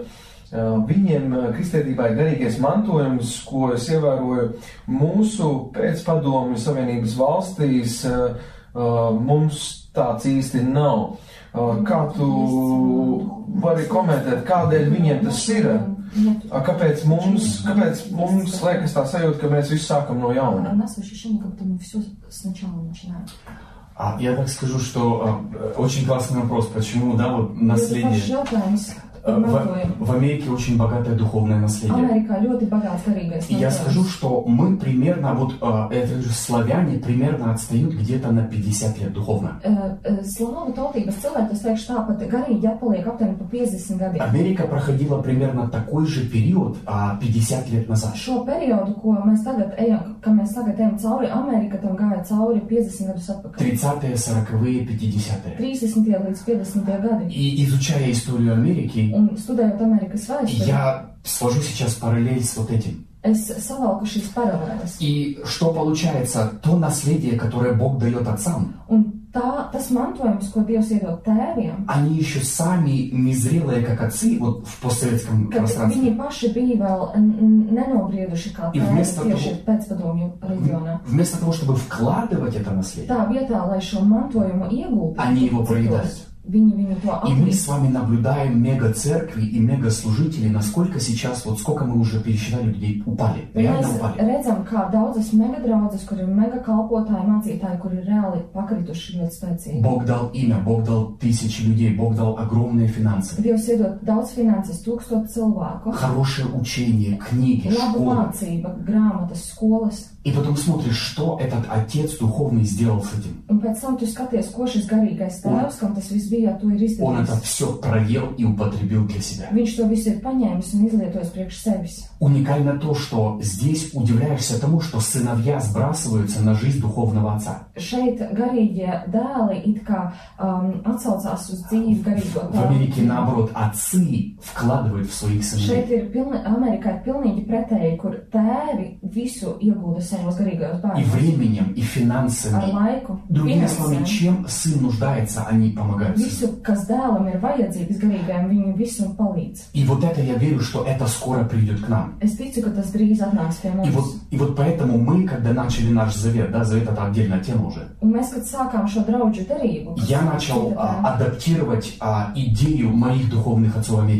uh, viņiem kristietībā ir garīgais mantojums, ko es ievēroju mūsu pēcpadomju Savienības valstīs, uh, uh, mums tāds īsti nav. Uh, kā tu vari komentēt, kādēļ viņiem tas ir? Uh, kāpēc mums, kāpēc mums liekas tā sajūta, ka mēs visu sākam no jauna? Нас ощущение, как будто мы все сначала начинаем. А я так скажу, что а, очень классный вопрос, почему, да, вот наследие. В, в Америке очень богатое духовное наследие. И я скажу, что мы примерно, вот это же славяне примерно отстают где-то на пятьдесят лет духовно. Америка проходила примерно такой же период пятьдесят лет назад. тридцатые, сороковые, пятидесятые. И изучая историю Америки, Un studējot Amerikas vēsturi, я свожу сейчас параллель с вот этим. Es savalku šīs paralēles. И что получается? То наследие, которое Бог дает отцам, Un tā, tas mantojums, ko Dievs iedod tēviem, они еще сами незрелые, как отцы, вот в постсоветском kad пространстве. viņi paši bija vēl n- nenobrieduši kā И tēvi вместо tieši того- pēcpadomju reģionā. Вместо того, чтобы вкладывать это наследие, Tā vietā, lai šo mantojumu iegūtu, они его citos, проедают. viņi viņu to И мы attīst. с вами наблюдаем мега-церкви и мега-служители, насколько сейчас, вот сколько мы уже пересчитали людей, упали, реально Mēs упали. redzam, kā daudzas megadraudzes, kur ir mega kalpotāji, mācītāji, kur ir reāli pakrituši ļoti spēcīgi. Бог дал имя, Бог дал тысячи людей, Бог дал огромные финансы, Dievs iedod daudz finanses, tūkstot cilvēku, хорошее учение, книги, laba школы. mācība, grāmatas, skolas. И потом смотришь, что этот отец духовный сделал с этим. Un pēc tam tu skaties, ko šis garīgais tēvs, kam tas viss bija, to ir Он это izdarījis. все проел и употребил для себя. Viņš to visu ir paņēmis un izlietojis priekš sevis. Уникально то, что здесь удивляешься тому, что сыновья сбрасываются на жизнь духовного отца. Šeit garīgie dēli it kā um, atsaucās uz dzīvi garīgo В Америке, наоборот, отцы вкладывают в своих Šeit сыновей. ir pilni, Amerikā ir pilnīgi pretēji, kur tēvi visu iegūda savos garīgajos И bērnos. временем, и Ar финансами. laiku, Другими словами, finansēm. чем сын нуждается, они помогают сыну. Visu, kas dēlam ir vajadzīgs garīgajam, viņu visam palīdz. И вот это я верю, что это скоро придет к нам. Es ticu, ka tas drīz atnāks pie И вот, mums. и вот поэтому мы, когда начали наш завет, да, завет это отдельная тема уже, Un mēs, kad sākām šo draudžu derību, я начал а, адаптировать а, идею моих духовных отцов Америки.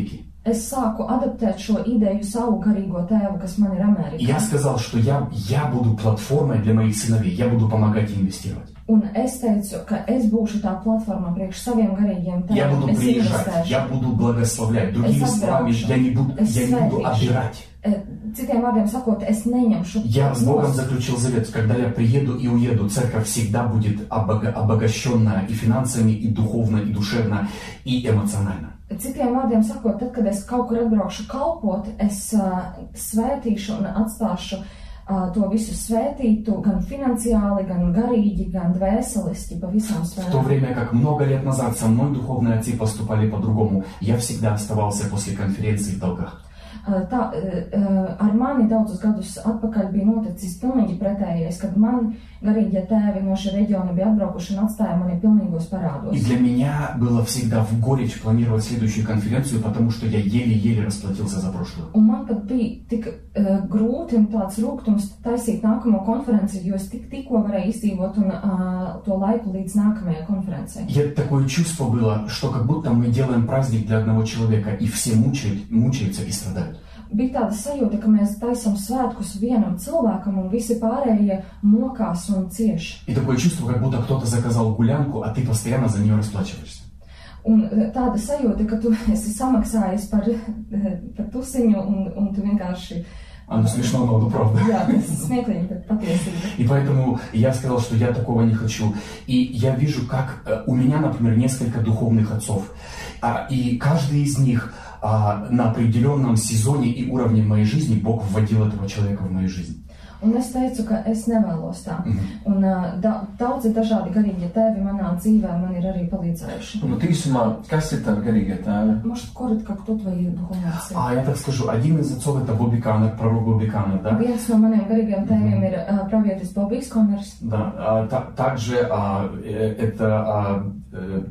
es sāku adaptēt šo ideju savu garīgo tēvu, kas man ir Amerikā. И я сказал, что я, я буду платформой для моих сыновей, я буду помогать им инвестировать. Un es teicu, ka es būšu tā platforma priekš saviem garīgiem Я tēviem. буду Es приезжать, investēšu. я буду благословлять. Другими Es словами, atbraukšu. я не буду, Es я не буду svētīšu. обирать. Eh, Citiem vārdiem sakot, es neņemšu. Я с Богом nost. заключил завет, когда я приеду и уеду, церковь всегда будет обога- обогащенная и финансами, и духовно, и душевно, и эмоционально. Citiem vārdiem sakot, tad, kad es kaut kur atbraukšu kalpot, es uh, svētīšu un atstāšu uh, to visu svētītu, gan finansiāli, gan garīgi, gan dvēseliski, pa visām В то sfērām. время как много лет назад со мной духовные отцы поступали по-другому, я всегда оставался после конференции в долгах. Uh, Tā, uh, ar mani daudzus gadus atpakaļ bija noticis pilnīgi pretējais, kad man garīgie tēvi no šī reģiona bija atbraukuši un atstāja mani pilnīgos parādos. И для меня было всегда в горечь планировать следующую конференцию, потому что я еле-еле расплатился за прошлую. Un man pat bija tik uh, grūti un tāds rūgtums taisīt nākamo konferenci, jo es tik, tikko varēju izdzīvot un, uh, to laiku līdz nākamajai konferencei. И такое чувство было, что как будто мы делаем праздник для одного человека, и все мучают, мучаются и страдают. Bija tāda sajūta, ka mēs taisam svētkus vienam cilvēkam un visi pārējie mokās un cieš. И такое чувство, как будто кто-то заказал гулянку, а ты постоянно за нее расплачиваешься. Un tāda sajūta, ka tu esi samaksājis par, par tusiņu un, un tu vienkārši... Оно смешно, но правда. Jā, tas smieklīgi, bet patiesība. И поэтому я сказал, что я такого не хочу. И я вижу, как э, у меня, например, несколько духовных отцов. А, и каждый из них а, на определенном сезоне и уровне моей жизни Бог вводил этого человека в мою жизнь. Un es teicu, ka es nevēlos tā. Mhm. Un uh, da, daudzi dažādi garīgie tēvi manā dzīvē man ir arī palīdzējuši. Nu, tīsumā, kas ir tavi garīgie tēvi? Может, коротко, кто твои духовные отцы? А я так скажу, один из отцов это Бобби Каннер, пророк Бобби Каннер, да? Viens no maniem garīgiem tēviem ir uh, pravietis Bobijs Koners. Да. А, та, также а, э, это а, э,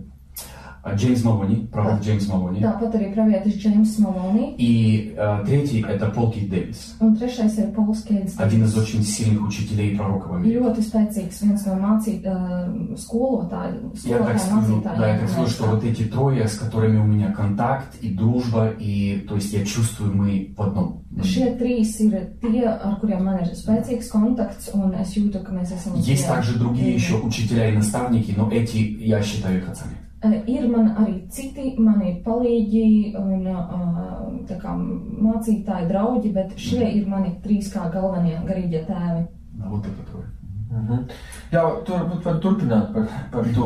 Джеймс Малони, пророк Да. Джеймс Малони. Tāpat arī pravietis Džeims Maloney. И а, третий это Пол Кит Дэвис, Un trešais ir Pols Keits. один из очень сильных учителей и пророков в Америке. Ļoti spēcīgs, viens no mācīt, uh, skolotāju, Я так skolotāju скажу, да, я mācītājiem. так скажу, что вот эти трое, с которыми у меня контакт и дружба, и то есть я чувствую, мы в одном. Šie trīs ir tie, ar kuriem man ir spēcīgs kontakts, un es jūtu, ka mēs esam... Есть vienā также другие līmenī. еще учителя и наставники, но эти я считаю их отцами. Uh, Ir man arī citi mani palīgi un uh, tā kā mācītāji, draugi, bet šie ir mani trīs kā galvenie garīgie tēvi. Да, вот это трое. Mhm. Jā, tu varbūt var turpināt par, par to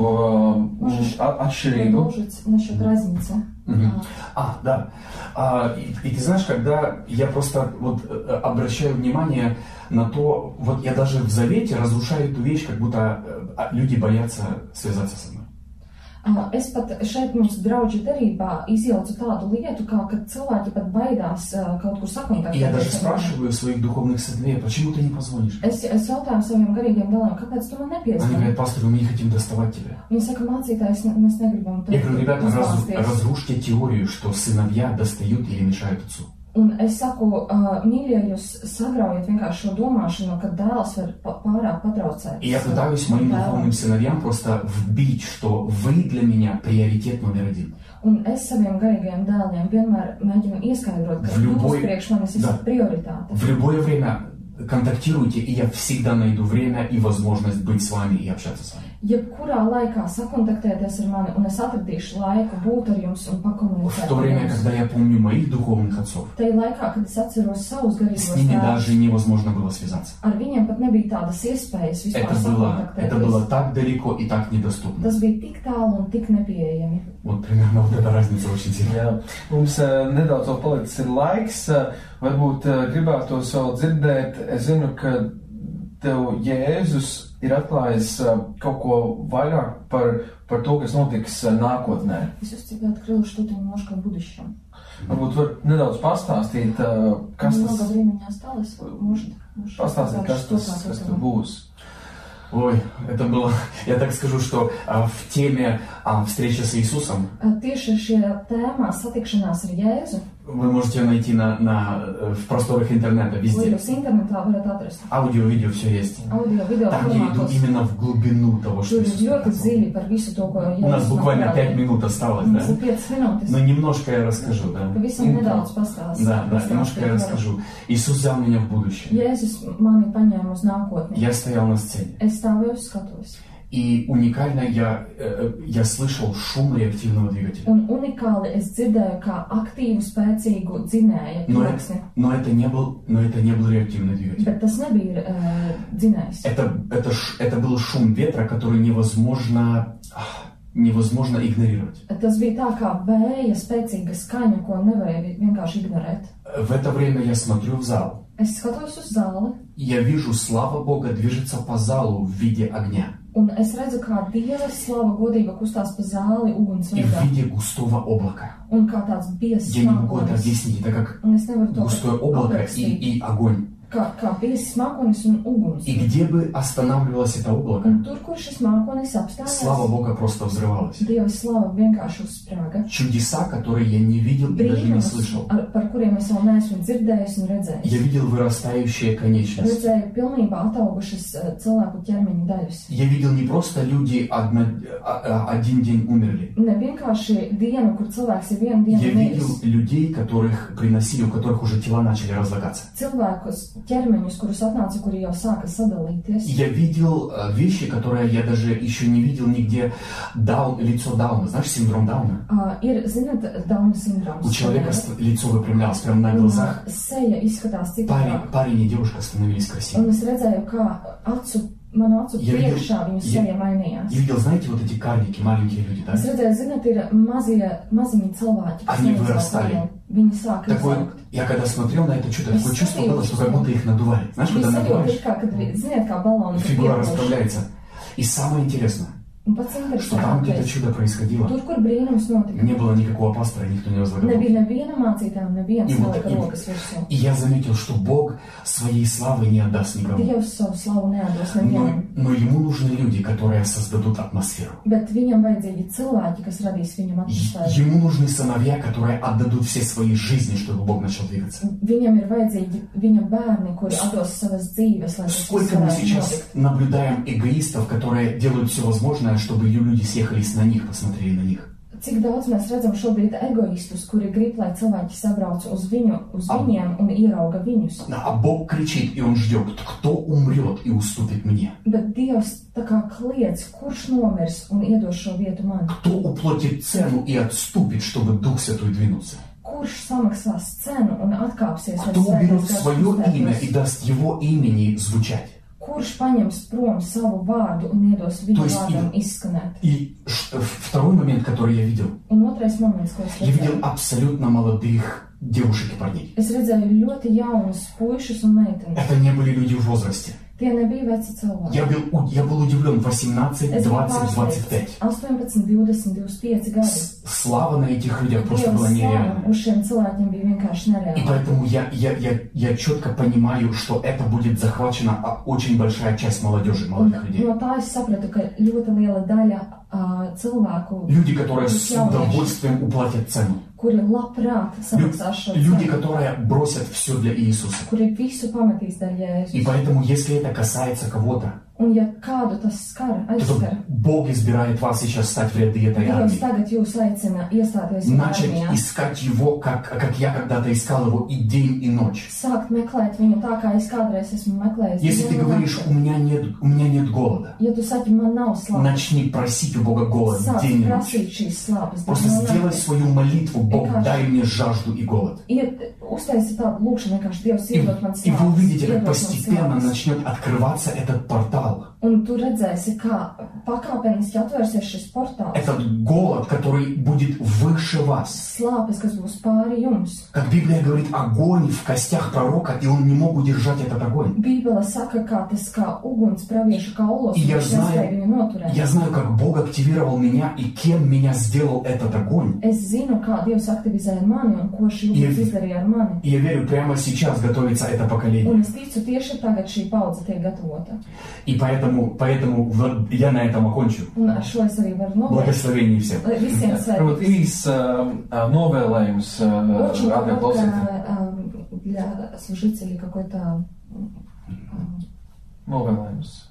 uh, atšķirību. Продолжить насчет разницы. Мгм. А, да. А, и, и ты знаешь, когда я просто вот э, обращаю внимание на то, вот я даже в завете разрушаю эту вещь, как будто э, люди боятся связаться со мной. Uh, Es pat šeit mums draudžu derībā izjaucu tādu lietu, kā, kad cilvēki pat baidās uh, kaut kur И я даже sakontaktēties. спрашиваю своих духовных сыновей, почему ты не позвонишь? Es, es jautāju saviem garīgiem dēliem, kāpēc tu man Они nepiezvani? говорят, пастор, мы не хотим доставать тебя. Viņi saka, mācītājs, ne- mēs negribam Я говорю, ребята, раз- uzbāzties. разрушьте теорию, что сыновья достают или мешают отцу. Un es saku, uh, mīļie, jūs sagraujat vienkārši šo domāšanu, ka dēls var pa, pārāk patraucēt. И я пытаюсь моим tēvam. духовным сыновьям просто вбить, что вы для меня приоритет номер один. Un es saviem garīgajiem dēliem vienmēr mēģinu ieskaidrot, ka В любой- jūs priekš manis Да. esat prioritāte. В любое время контактируйте, и я всегда найду время и возможность быть с вами и общаться с вами. Jebkurā laikā sakontaktēties ar mani, un es atradīšu laiku būt ar jums un В pakomunicēt то ar время, jums. когда я помню моих духовных отцов, Tajā laikā, kad es atceros savus с garīgos ними tēvus, даже невозможно было связаться. ar viņiem pat nebija tādas iespējas vispār Это было, это было sakontaktēties. так далеко и так недоступно. Tas bija tik tālu un tik nepieejami. Вот примерно вот эта разница очень сильная. Jā, mums uh, nedaudz vēl palicis ir laiks. Uh, varbūt uh, gribētos vēl dzirdēt. Es zinu, ka tev Jēzus ir atklājis uh, kaut ko vairāk par, par to, kas notiks uh, nākotnē. Иисус тебе открыл что-то немножко в будущем. Varbūt var nedaudz pastāstīt, uh, kas Много tas времени осталось, может, может pastāstīt, сказать kas что-то tas, от kas tur этого. būs. Ой, это было, я так скажу, что а, в теме а, встречи с Иисусом Tieši šajā tēmā satikšanās ar Jēzu Вы можете ее найти на, на, в просторах интернета, везде. Jūs internetā varat atrast. Аудио, видео, все есть. Audio, video Там я иду formātos. именно в глубину того, что Tur ir Иисус ļoti показал. dziļi par visu to, ko У нас Jēzus буквально man пять parādīja. минут осталось, Mums да? ir piecas minūtes. Но немножко я расскажу, да? Pavisam nedaudz pastāstīt. Да, да, немножко я расскажу. Иисус взял меня в будущее. Jēzus mani paņēma uz nākotni. Я стоял на сцене. Es stāvēju uz skatuves. И уникально я, э, я слышал шум реактивного двигателя. Un unikāli es dzirdēju kā aktīvu, spēcīgu dzinēju Но, troksni. но, это не был, но это не был реактивный двигатель. Bet tas nebija uh, dzinējs. Это, это, ш- это был шум ветра, который невозможно, ах, невозможно игнорировать. Tas bija tā kā vēja spēcīga skaņa, ko nevarēja vienkārši ignorēt. В это время я смотрю в зал. Es skatos uz zāli, И я вижу, слава Бога движется по залу в виде огня un es redzu, kā Dieva slava godība kustās pa zāli uguns и в veidā. виде густого облака. Un kā tāds biezs Я не могу это mākonis. объяснить, это как Un es nevaru to густое облако и, aprakstīt. и огонь. Kā, kā biezs mākonis un uguns. И где бы останавливалось это облако, Un tur, kur šis mākonis слава apstājās, Бога просто взрывалась. Dieva slava vienkārši uzsprāga. Чудеса, которые я не видел и даже не Brīnums, слышал. ar, par kuriem es vēl neesmu dzirdējis un redzējis. Я видел вырастающие конечности. Redzēju pilnībā ataugušas uh, cilvēku ķermeņa daļas. Я видел не просто люди одно, а- а- один день умерли. Ne vienkārši dienu, kur cilvēks ir vienu Я dienu видел miris. людей, которых приносили, у которых уже тела начали разлагаться. Cilvēkus, ķermeņus, kurus atnāca, kuri jau sāka sadalīties. Я видел э, вещи, которые я даже еще не видел нигде. Даун, лицо Дауна. Знаешь, синдром Дауна? Uh, ir, zināt, Dauna sindroms. У человека ст- лицо выпрямлялось прямо на Un, глазах. uh, seja izskatās Парень, citādāk. парень и девушка становились Un красивыми. es redzēju, kā acu, manu acu Ja videl- priekšā viņu ja- seja mainījās. Я видел, знаете, вот эти карлики, маленькие люди, да? Es redzēju, zināt, ir mazie, maziņi cilvēki, kas Они neizauga vyrastали. vēl. Viņi sāk Такой, izaugt. я когда смотрел на это чудо, Es такое чувство skatījos было, что uz как to. будто их надували. Знаешь, когда Viņi sajūta, надуваешь, it kā, kad, vi- ziniet, kā baloni tur фигура piepūš. расправляется. И самое интересное, Un pats что там где-то interesantākais, чудо происходило. tur, kur brīnums notika, Не было никакого пастора, никто не возлагал. nebija neviena mācītāja, neviens И вот nelika и- rokas virsū. И я заметил, что Бог своей славы не отдаст никому. Dievs savu slavu neatdos Но, nevienam, но ему нужны люди, которые создадут атмосферу. bet viņam vajadzīgi cilvēki, kas radīs viņam Е- atmosfēru. Ему нужны сыновья, которые отдадут все свои жизни, чтобы Бог начал двигаться. Viņam ir vajadzīgi viņa bērni, kuri atdos savas dzīves, lai tas viss Сколько мы varētu сейчас notikt. наблюдаем эгоистов, которые делают все возможное, чтобы ее люди съехались на них, посмотрели на них. Cik daudz mēs redzam šobrīd egoistus, kuri grib, lai cilvēki sabrauc uz, viņu, uz Ab- viņiem un ierauga viņus. А Бог кричит, и Он ждет, кто умрет и уступит мне. Bet Dievs tā kā kliedz, kurš nomirs un iedos šo vietu man? Кто уплатит цену и отступит, чтобы Дух Святой двинулся. Kurš samaksās cenu un atkāpsies, lai Кто уберет Svētais Gars свое имя kustētos? и даст Его имени звучать. Kurš paņems prom savu vārdu un iedos To viņu есть vārdam и- izskanēt? И ш- второй момент, который я видел. Un otrais moments, ko es Я видел redzēju. абсолютно молодых девушек и парней. Es redzēju ļoti jaunus puišus un meitenes. Это не были люди в возрасте. Tie nebija veci cilvēki. Я был, у- я был удивлен. восемнадцать, Es biju двадцать, двадцать pārsteigts. пять. astoņpadsmit, divdesmit, divdesmit pieci gadi. С- Слава на этих людях просто Dieva была slava нереальная. uz šiem cilvēkiem bija vienkārši И nereāla. поэтому я, я, я, я четко понимаю, что это будет захвачена а, очень большая часть молодежи, Un молодых людей. no tā es sapratu, ka ļoti liela daļa uh, cilvēku, Люди, которые с jaunieši, удовольствием уплатят цену. kuri labprāt Лю- samaksās šo Люди, cenu, которые brosят все для Иисуса. kuri visu pametīs dēļ И Jēzus. поэтому, если это касается кого-то, Un ja kādu tas skar, то aizskar, Бог избирает вас сейчас стать в ряды этой Dievs армии. tagad jūs aicina iestāties viņa Начать armijā. искать Его, как, как я когда-то искал Его и день, и ночь. Sākt meklēt viņu tā, kā es kādreiz esmu meklējis. Если ты dienu un говоришь, nakti. у меня нет, у меня нет голода, Ja tu saki, man nav slāpes, начни просить у Бога голод sāc день и ночь. prasīt šīs slāpes. Просто dienu un сделай nakti. свою молитву, Бог, Vienkārši- дай мне жажду и голод. Iet, uztaisi tādu lūkšanu, vienkārši Dievs И, iedod man и вы slāpes, увидите, как iedod man постепенно slāpes. начнет открываться этот портал. Un tu redzēsi, kā pakāpeniski atvērsies šis portāls. Этот голод, который будет выше вас. Slāpes, kas būs pāri jums. Как Библия говорит, огонь в костях пророка, и он не мог удержать этот огонь. Bībele saka, kā tas kā uguns pravieša kaulos, И un я viņš nespēja знаю, viņu noturēt. я знаю, как Бог активировал меня и кем меня сделал этот огонь. Es zinu, kā Dievs aktivizēja mani un ko šī Ja- uguns izdarīja ar mani. И я верю, прямо сейчас готовится это поколение. Un es ticu, tieši tagad šī paudze tiek gatavota. И И поэтому, поэтому вот я на этом окончу. Un ar šo es arī varu nobeigt. Благословение всем. Lai visiem Varbūt sveiki. īs uh, novēlējums uh, Очень radio klausītājiem. коротко для служителей какой-то Novēlējums.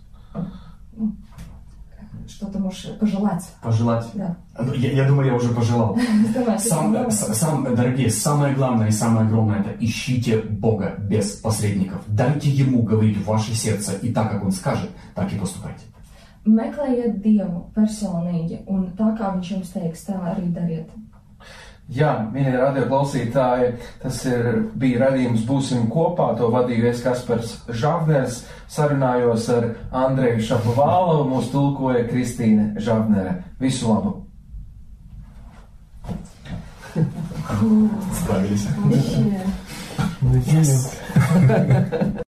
что ты можешь пожелать. Пожелать. Да. Я, я думаю, я уже пожелал. Давай, Сам, давай. с- сам, дорогие, самое главное и самое огромное — это ищите Бога без посредников. Дайте Ему говорить в ваше сердце, и так, как Он скажет, так и поступайте. Meklējiet Dievu personīgi, un tā kā Viņš jums teiks, tā arī dariet. Jā, mīļie radio klausītāji, tas ir, bija radījums Būsim kopā, to vadīju es Kaspars Žavners, sarunājos ar Andreju Šapovālovu, mūs tulkoja Kristīne Žavnere. Visu labu! Справились. Вообще. Yes.